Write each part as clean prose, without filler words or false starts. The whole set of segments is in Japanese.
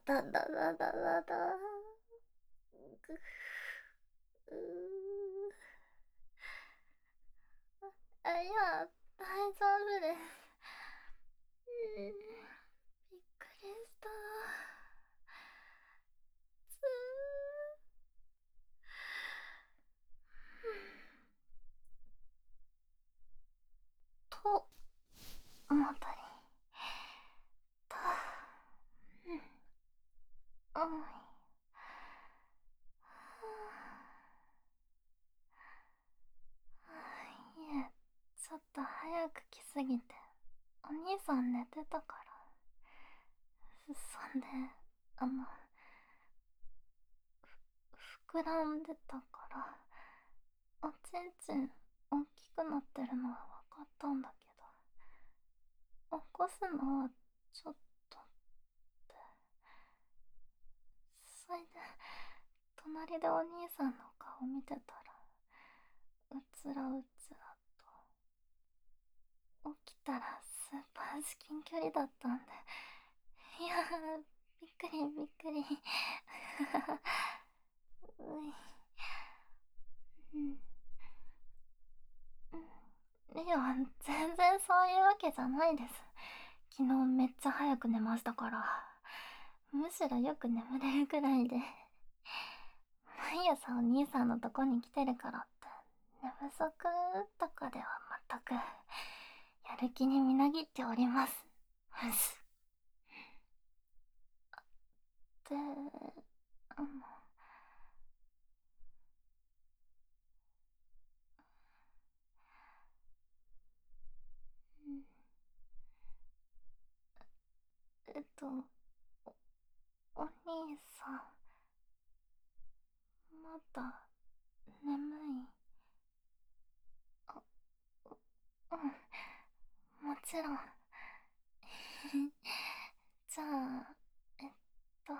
だだだだだだ。ぐういや、大丈夫です。びっくりした。つと、思ったり。と、うん。いえ、ちょっと早く来すぎて、お兄さん寝てたから。そんで、あの、膨らんでたから、おちんちん大きくなってるのは分かったんだけど、起こすのはちょっとって。それで、隣でお兄さんの顔見てたら、うつらうつらと。起きたらスーパー至近距離だったんで、いやー、びっくりびっくり。うい、うん、いや、全然そういうわけじゃないです。昨日めっちゃ早く寝ましたから。むしろよく眠れるくらいで。毎朝お兄さんのとこに来てるからって、寝不足とかでは全く、やる気にみなぎっております。で、あの、うんえっと、お兄さん、まだ、眠い？あ、うん、もちろん。じゃあ、えっと、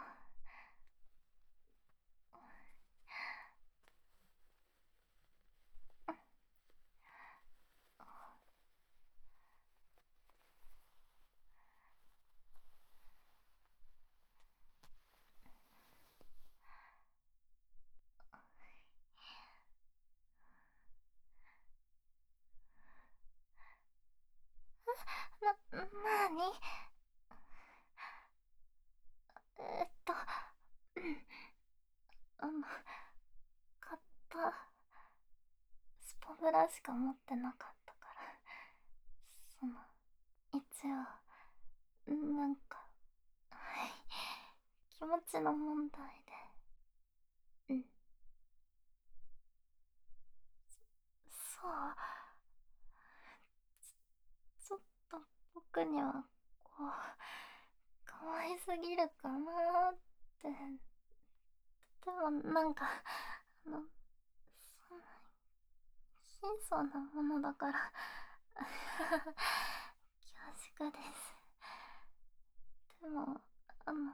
なに？えっと、あの、買ったスポブラしか持ってなかったから、その、一応、なんか、はい、気持ちの問題で。そう、ちょっと僕には、こう、可愛すぎるかなーって。でもなんか、そんな、貧相なものだから、恐縮です。でも、あの、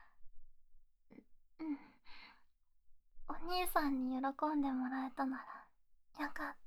うん、お兄さんに喜んでもらえたなら、よかった。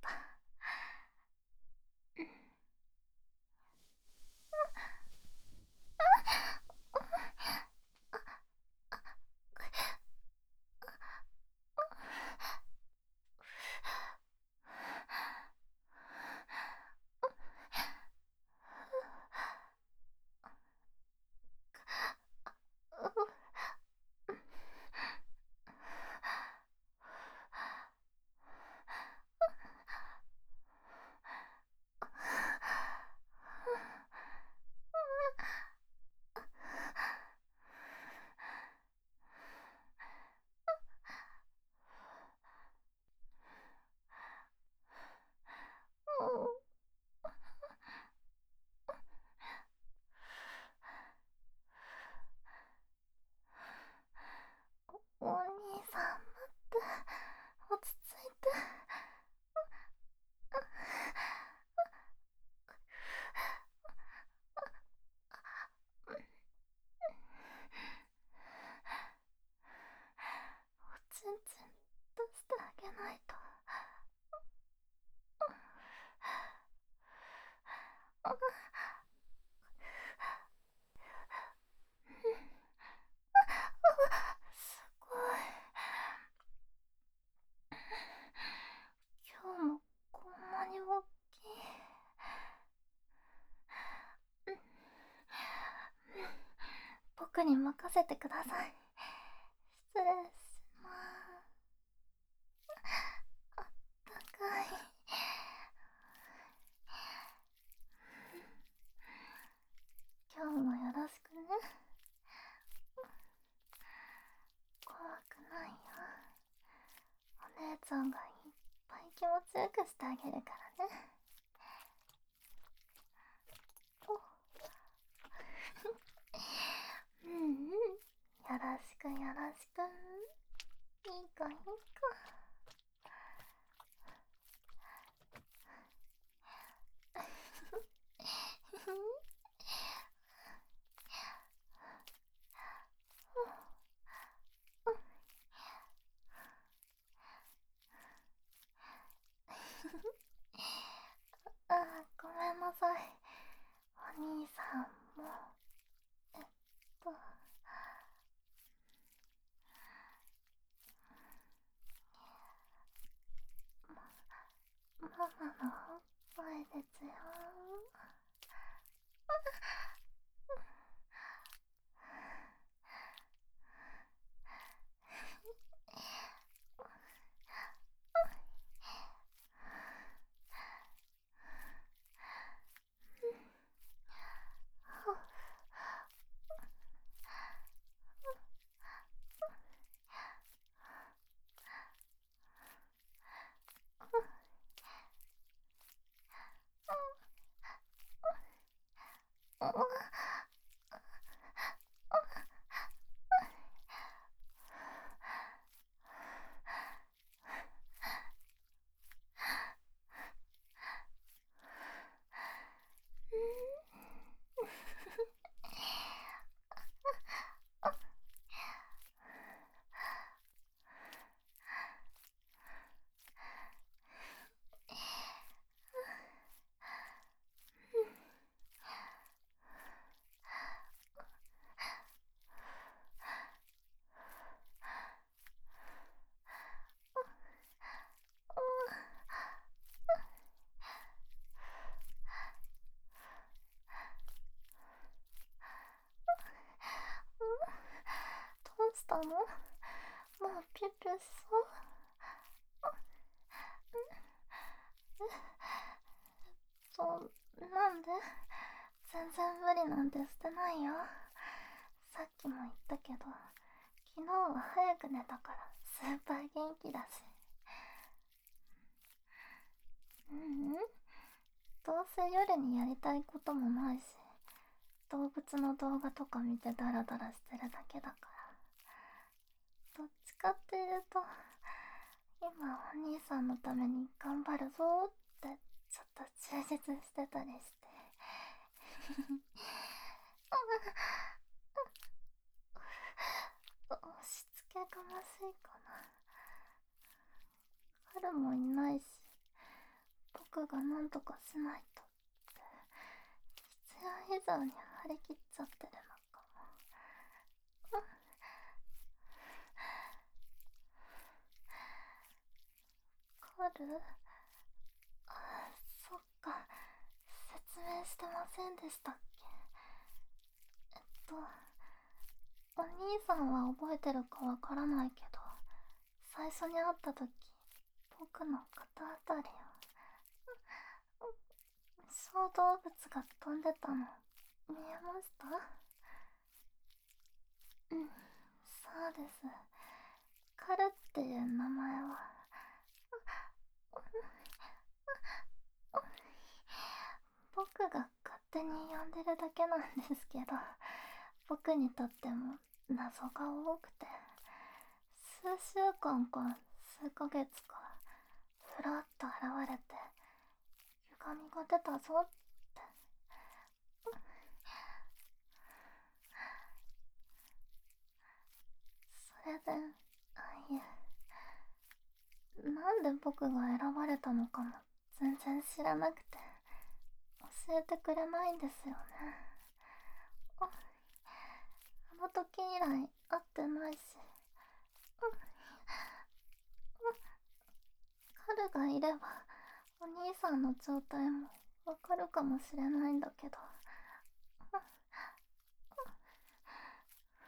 僕に任せてください。失礼します。あったかい。今日もよろしくね。怖くないよ。お姉ちゃんがいっぱい気持ちよくしてあげるからね。うんうん。よろしくよろしく。いい子いい子。ああ、ごめんなさい。お兄さんも、えっと、ママのおっぱいですよ。どうしたの？もうピュピュしそう？なんで？全然無理なんてしてないよ。さっきも言ったけど、昨日は早く寝たからスーパー元気だし。うん。どうせ夜にやりたいこともないし、動物の動画とか見てダラダラしてるだけだから。どっちかっていうと、今お兄さんのために頑張るぞってちょっと充実してたりして。押し付けがましいかな。彼もいないし、僕が何とかしないとって必要以上に張り切っちゃってるのかも。カル？あ、そっか、説明してませんでしたっけ？お兄さんは覚えてるかわからないけど、最初に会った時、僕の肩あたりを小動物が飛んでたの見えました？うん、そうです。カルっていう名前は僕が勝手に呼んでるだけなんですけど、僕にとっても謎が多くて、数週間か数ヶ月かふらっと現れて歪みが出たぞって。それで、いえ、なんで僕が選ばれたのかも全然知らなくて、教えてくれないんですよね。あの時以来会ってないし、カルがいればお兄さんの状態もわかるかもしれないんだけど。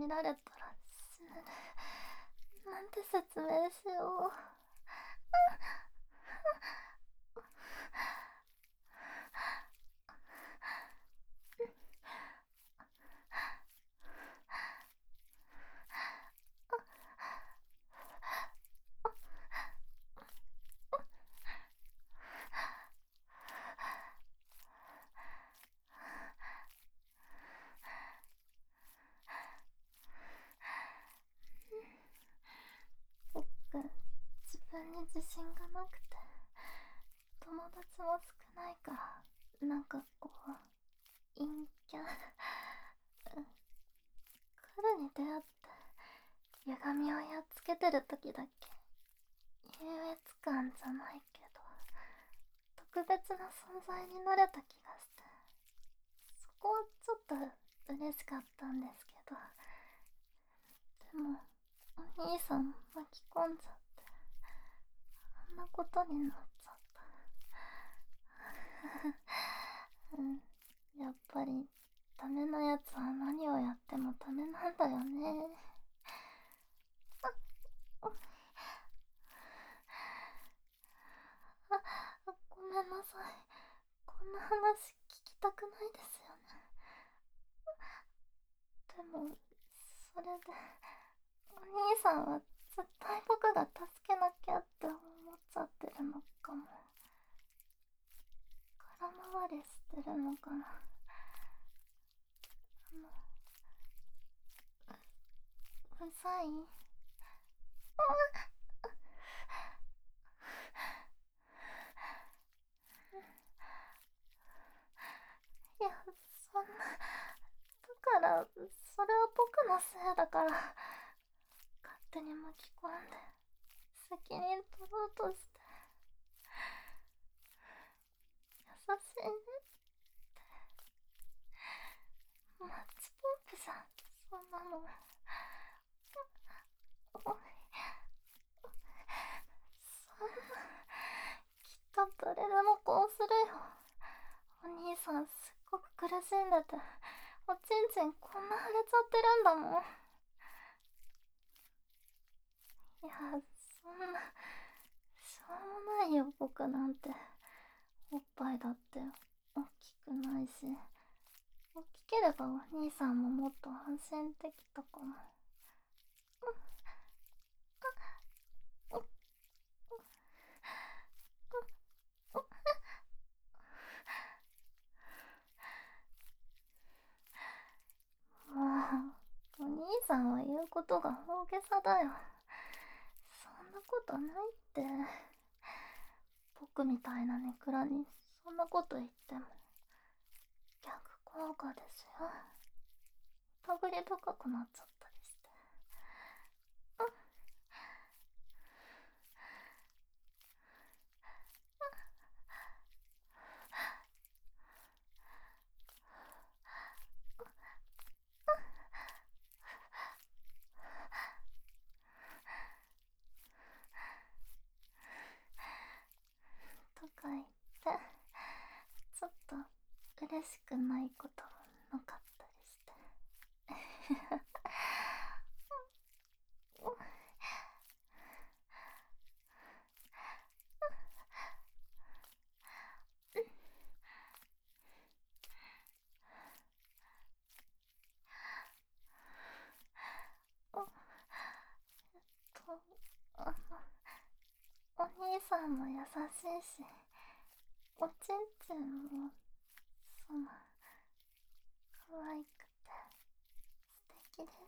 られたら死ぬ。なんて説明しよう。僕、自分に自信がなくて、友達も少ないから、なんかこう、陰キャ。彼に出会って、歪みをやっつけてる時だけ、優越感じゃないけど、特別な存在になれた気がして、そこはちょっと嬉しかったんですけど、でも、お兄さん巻き込んじゃって、あんなことになっちゃった。やっぱり、ダメなやつは何をやってもダメなんだよね。ごめんなさい。こんな話聞きたくないですよね。でも、それで、お兄さんは絶対僕が助けなきゃって思っちゃってるのかも。空回りしてるのかな。うざい。いや、そんな、だから、それは僕のせいだから、勝手に巻き込んで、責任取ろうとして、優しいね。マッチポンプじゃん、そんなの。おい、そんな、きっと誰でもこうするよ。お兄さんすっごく苦しんでて、おちんちんこんな腫れちゃってるんだもん。いや、そんな、しょうもないよ、僕なんて。おっぱいだって大きくないし、大きければお兄さんももっと安心できたかも。もう、お兄さんは言うことが大げさだよ。そんなことないって。僕みたいなネクラにそんなこと言っても逆効果ですよ。疑り深くなっちゃったりして。とか言って、ちょっと嬉しくないこともなかったりして。と、あお兄さんも優しいし、おちんちんも、その、可愛くて、素敵です。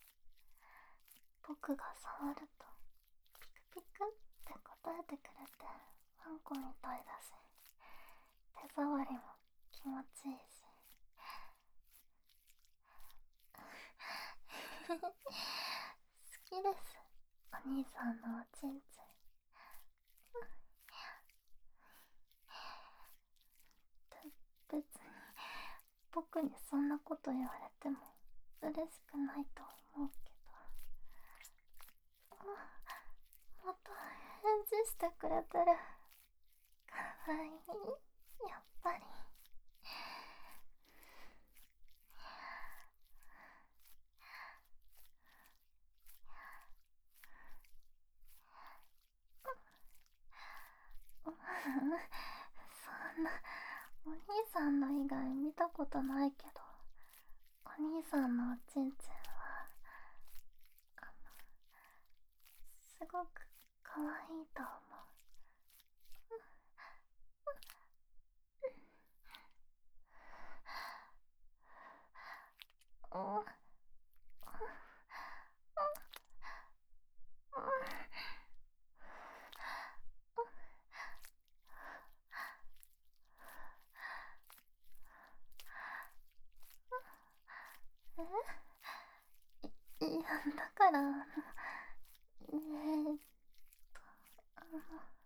僕が触ると、ピクピクって答えてくれて、ワンコみたいだし、手触りも気持ちいいし。好きです、お兄さんのおちんちん。別に僕にそんなこと言われても嬉しくないと思うけど。また返事してくれてる。かわいい、やっぱり。 お兄さんの以外見たことないけど、お兄さんのおちんちんはすごく可愛いと思う。いや、だから、あの、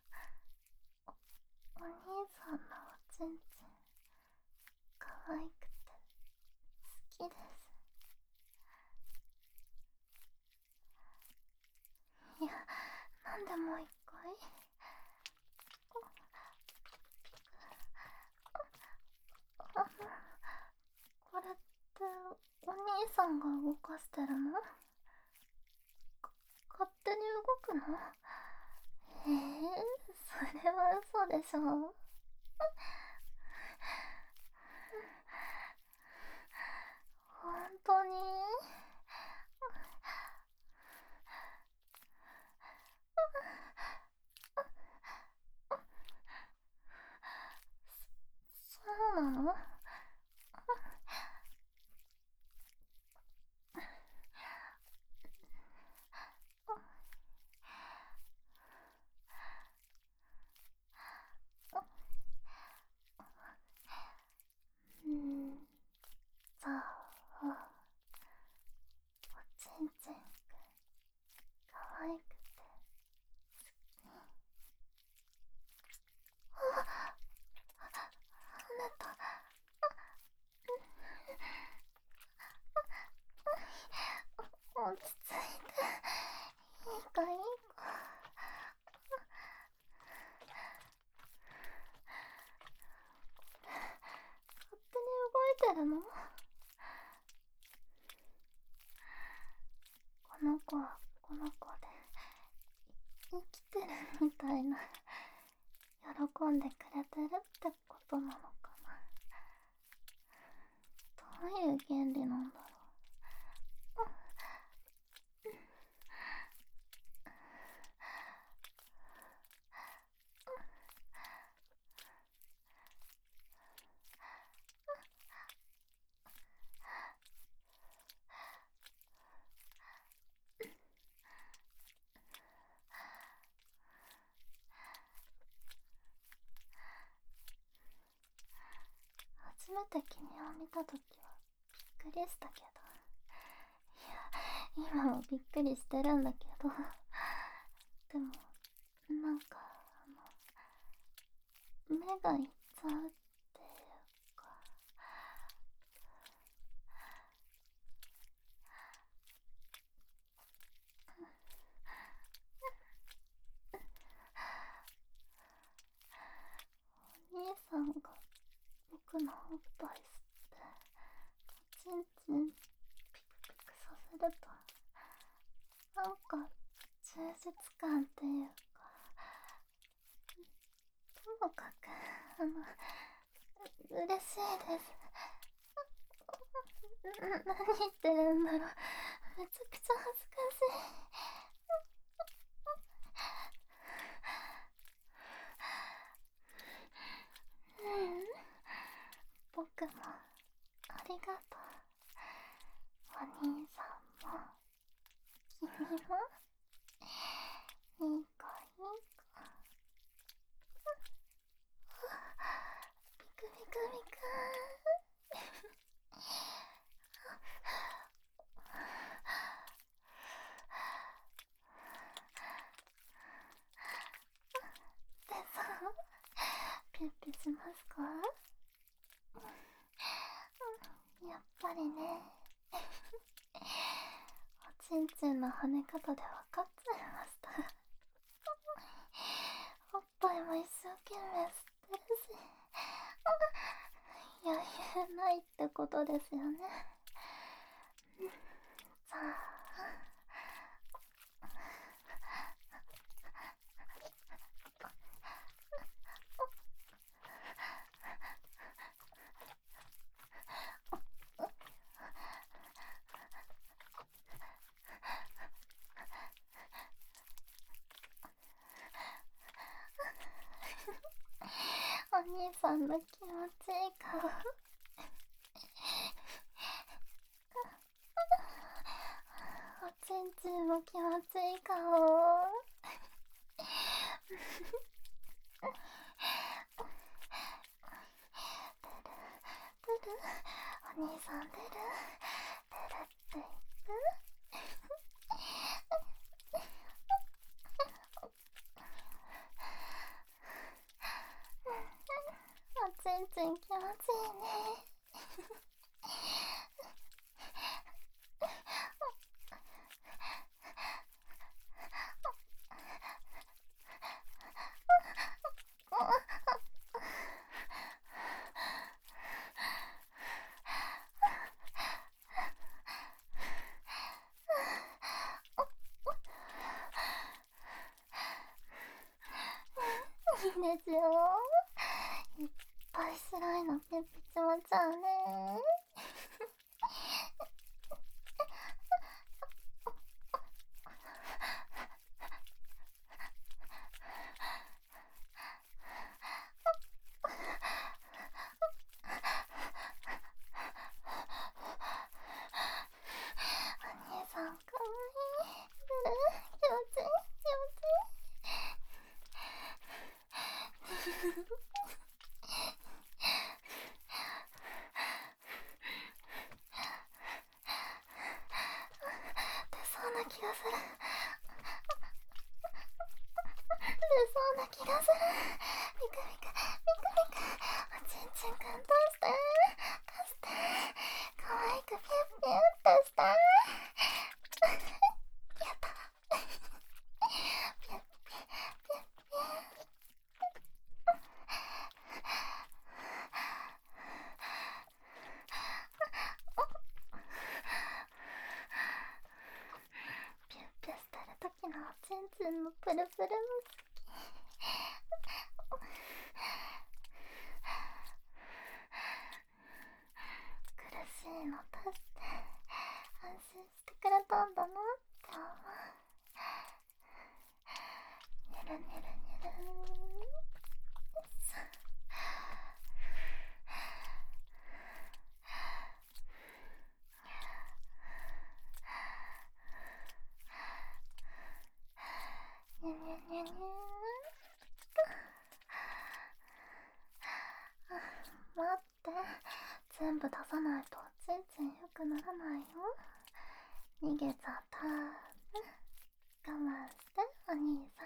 お兄さんのおちんちん、可愛くて好きです。いや、なんでもう一回。これってお兄さんが動かしてるの？勝手に動くの？それは嘘でしょ。本当に？そうなの？うん、じゃあ、おちんちんくん、可愛くて好き。跳ねた。落ち着いて。いいかいいか。勝手に動いてるの？この子はこの子で生きてるみたいな、喜んでくれてるってことなのかな。どういう原理なんだろう。初めて君を見たときはびっくりしたけど、いや、今もびっくりしてるんだけど、でもなんか目がいっちゃうっていうか。お兄さんが僕のおっぱい吸ってチンチンピクピクさせると、なんか充実感っていうか、ともかく嬉しいです。何言ってるんだろう。めちゃくちゃ恥ずかしい。僕もありがとう。お兄さんも君もいい子いい子。ピクピクピク。でさ、ピュッピしますか？やっぱりね。おちんちんの跳ね方で分かっちゃいました。おっぱいも一生懸命吸ってるし、余裕ないってことですよね。さの気持ちいい顔。おちんちんも気持ちいい顔。出るお兄さん出るって言っておちんちん気持ちいいね。いいですよ。いっぱい白いのピッピちまちゃうね。お兄さんかわいい。気持ちいい気持ちいい。出そうな気がする。出そうな気がする。ミクミクミクミク。おちんちんくんどうしてどうして可愛くピュッピュッとして。やったピュッピュッピュッピュッ。ピュッピュしてる時のおちんちんのプルプルも好き。苦しいの出して安心してくれたんだなって思う。ニュルニュルニュルニュニュニュニュ待って、全部出さないとちんちん良くならないよ。逃げちゃったね。我慢してお兄さん。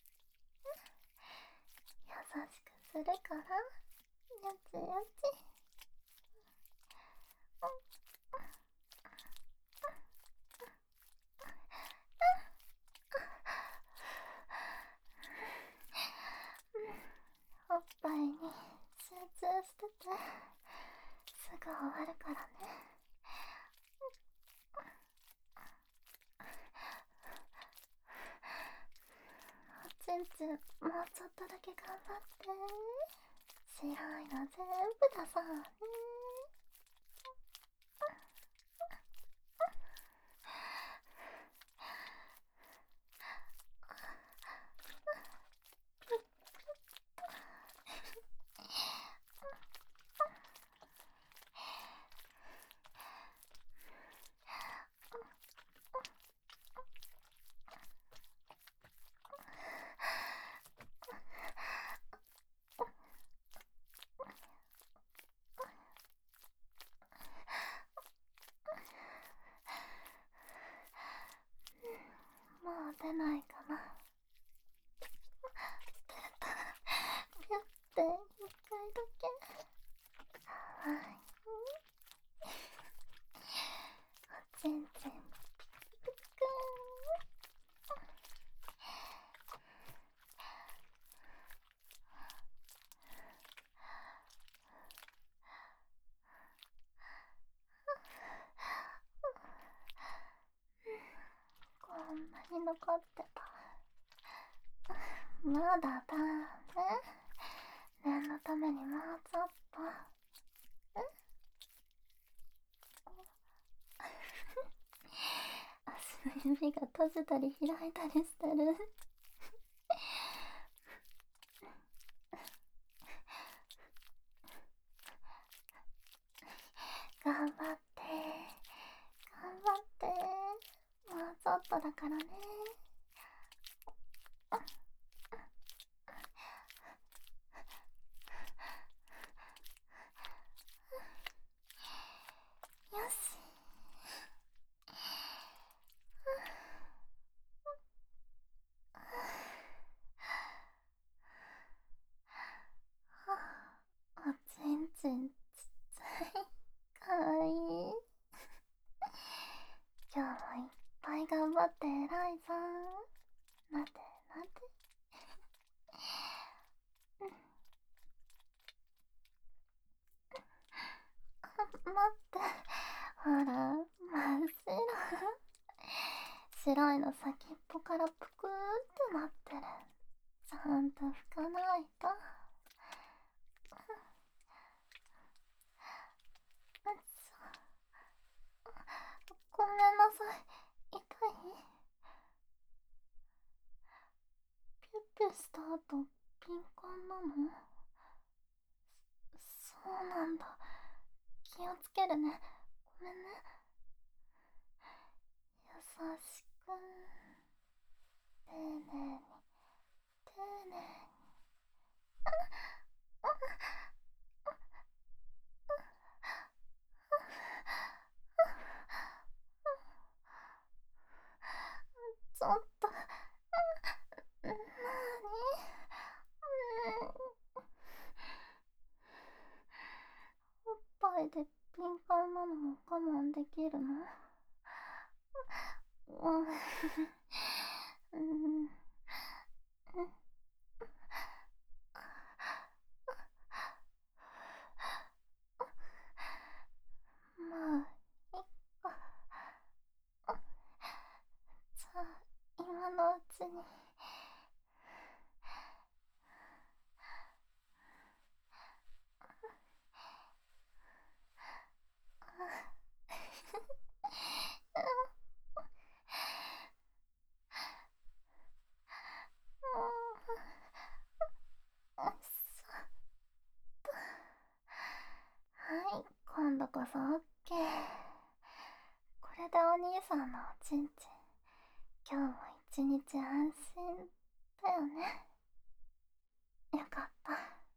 優しくするから。よちよち。おっぱいに集中しててすぐ終わるからね。おちんちんもうちょっとだけ頑張って。白いの全部出そうね。もう出ないかな。出た。ピュッて一回だけ。かわいい。おちんちんピクピク。こんなに残ってた。まだだね。念のためにもうちょっと。足の指が閉じたり開いたりしてる。 頑張って。頑張って。もうちょっとだからね。よし。おちんちんちっちゃい。かわいい。今日もいっぱい頑張って偉いぞ。なでなで。待って。ほら、真っ白。白いの先っぽからぷくーってなってる。ちゃんと拭かないと。ごめんなさい。痛い？ピュッピュした後、敏感なの？そうなんだ。気をつけるね。ごめんね。優しく、丁寧に、丁寧に。ちょっと、なに？おっぱいで敏感なのも我慢できるの？うん。まあ、いっか。じゃあ、今のうちに。はい、今度こそオッケー。これでお兄さんのおちんちん、今日も一日安心だよね。よかった。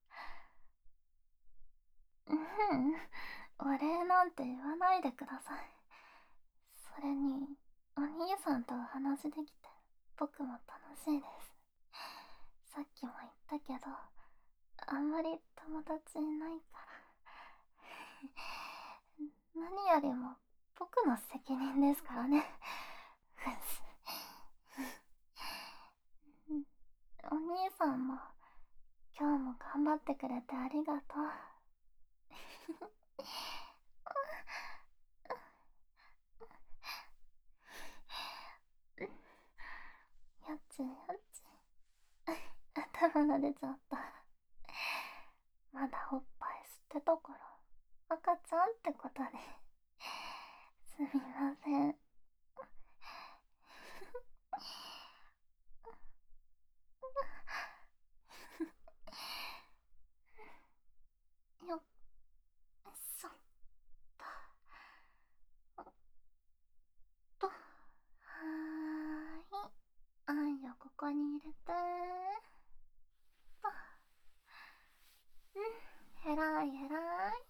うん、お礼なんて言わないでください。それに、お兄さんとお話できて、僕も楽しいです。さっきも言ったけど、あんまり友達いないから。何よりも僕の責任ですからね。お兄さんも今日も頑張ってくれてありがとう。やっちやっち。頭が出ちゃった。まだおっぱい吸ってたから赤ちゃんってことで。すみません。よっそっと。はーい。あんよここに入れてと。うん、えらいえらい。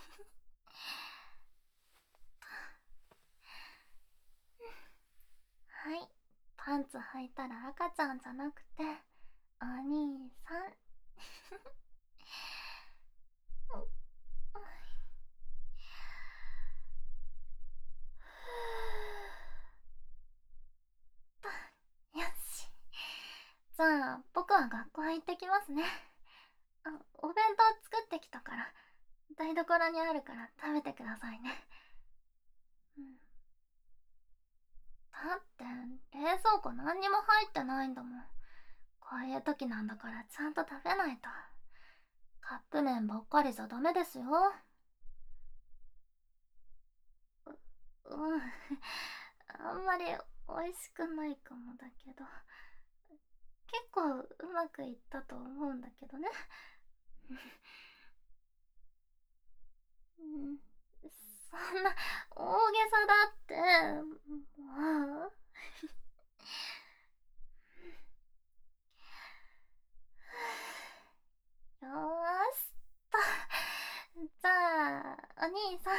はい、パンツ履いたら赤ちゃんじゃなくてお兄さん。よし。じゃあ僕は学校行ってきますね。お弁当作ってきたから台所にあるから食べてくださいね。うん、だって冷蔵庫何にも入ってないんだもん。こういう時なんだからちゃんと食べないと。カップ麺ばっかりじゃダメですよ。うん、あんまり美味しくないかもだけど、結構うまくいったと思うんだけどね。うん、そんな大げさだって。もう。よーしと。じゃあ、お兄さん。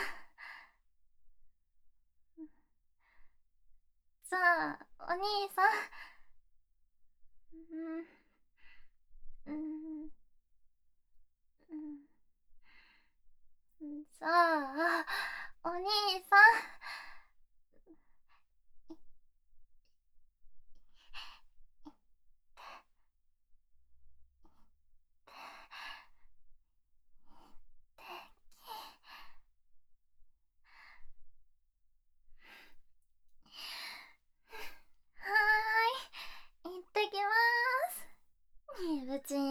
じゃあ、お兄さん。うん、うん、うん。じゃあ、お兄さん。はーい、行ってきまーす。ねえ、うち